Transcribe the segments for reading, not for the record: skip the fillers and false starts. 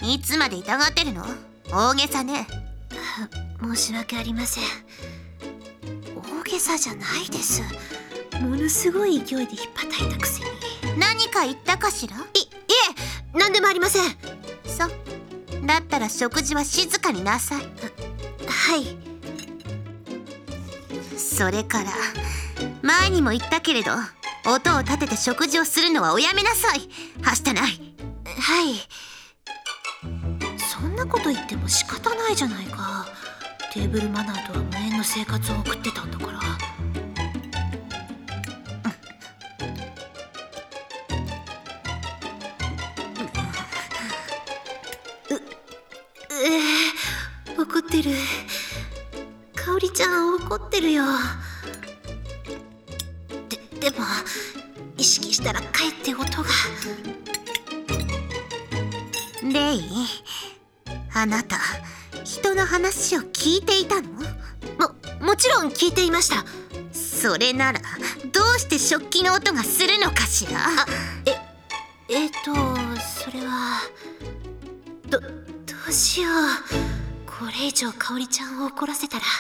いつまで痛がってるの？大げさね。 申し訳ありません。大げさじゃないです。ものすごい勢いで引っ叩いたくせに。 何か言ったかしら？ いえ、何でもありません。 そうだったら食事は静かになさい。 はい。 それから前にも言ったけれど、音を立てて食事をするのはおやめなさい。はしたない。 はい。そんなこと言っても仕方ないじゃないか。テーブルマナーとは無縁の生活を送ってたんだから。怒ってる。かおりちゃん怒ってるよ。でも意識したらかえって音が。 レイ、あなた人の話を聞いていたの？ もちろん聞いていました。 それならどうして食器の音がするのかしら？ それはどうしよう。これ以上かおりちゃんを怒らせたら。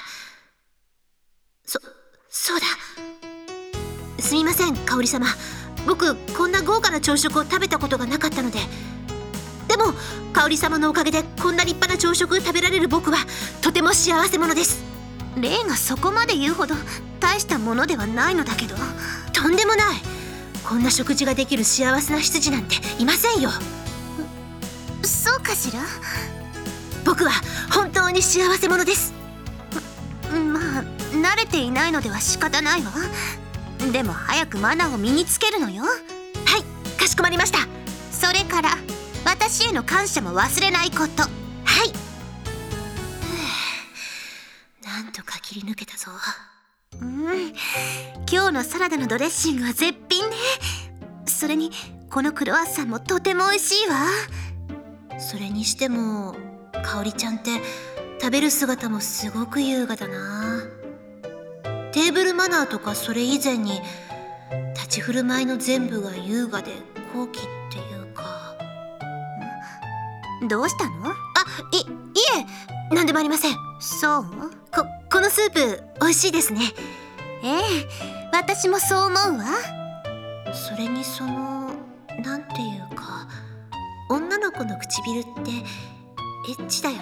そうだ。すみません、かおり様。僕こんな豪華な朝食を食べたことがなかったので。でもかおり様のおかげでこんな立派な朝食を食べられる僕はとても幸せ者です。 レイがそこまで言うほど大したものではないのだけど。 とんでもない。こんな食事ができる幸せな執事なんていませんよ。 そうかしら？ 僕は本当に幸せ者です。 まあ慣れていないのでは仕方ないわ。でも早くマナーを身につけるのよ。 はい、かしこまりました。 それから私への感謝も忘れないこと。 はい。なんとか切り抜けたぞ。 今日のサラダのドレッシングは絶品ね。それにこのクロワッサンもとても美味しいわ。 それにしてもかおりちゃんって食べる姿もすごく優雅だな。テーブルマナーとかそれ以前に立ち振る舞いの全部が優雅で高貴っていうか。 どうしたの？ いえ、何でもありません。 そう？ このスープ美味しいですね。 ええ、私もそう思うわ。 それになんていうか、女の子の唇ってエッチだよ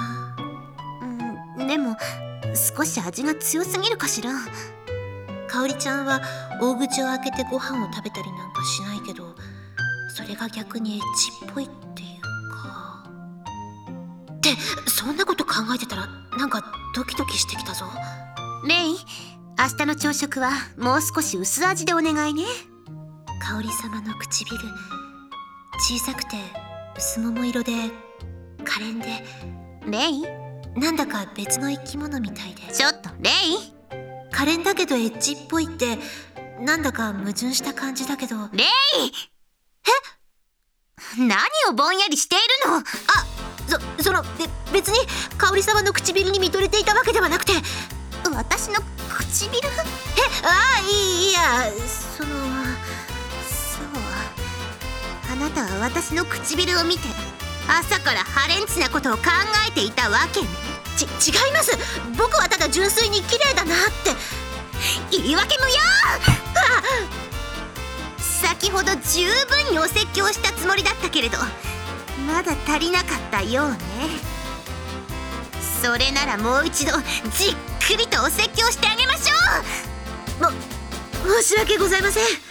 な。 でも少し味が強すぎるかしら。 かおりちゃんは大口を開けてご飯を食べたりなんかしないけど、それが逆にエッチっぽいっていうか。ってそんなこと考えてたらなんかドキドキしてきたぞ。 レイ、明日の朝食はもう少し薄味でお願いね。 かおり様の唇、小さくて薄桃色で可憐で。 レイ、 なんだか別の生き物みたいで。 ちょっとレイ。 可憐だけどエッチっぽいってなんだか矛盾した感じだけど。 レイ！何をぼんやりしているの？ 別にかおり様の唇に見とれていたわけではなくて。 私の唇？ いや、 そう、あなたは私の唇を見て朝からハレンチなことを考えていたわけね。 違います。僕はただ純粋に綺麗だなって。 言い訳無用。先ほど十分にお説教したつもりだったけれど、まだ足りなかったようね。それならもう一度じっくりとお説教してあげましょう。 申し訳ございません。